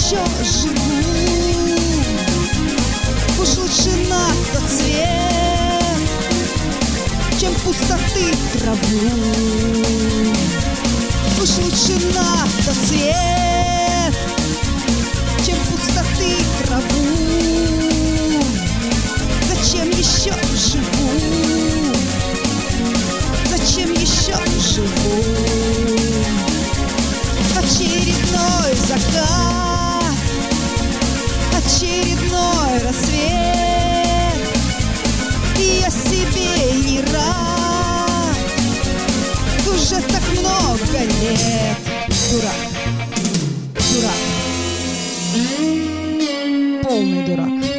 еще живу. Уж лучше на тот свет, чем пустоты траву. Уж лучше на тот свет, чем пустоты траву. Зачем еще живу? Зачем еще живу? Очередной закат, очередной рассвет, и я себе не рад уже так много лет. Дурак, дурак, полный дурак.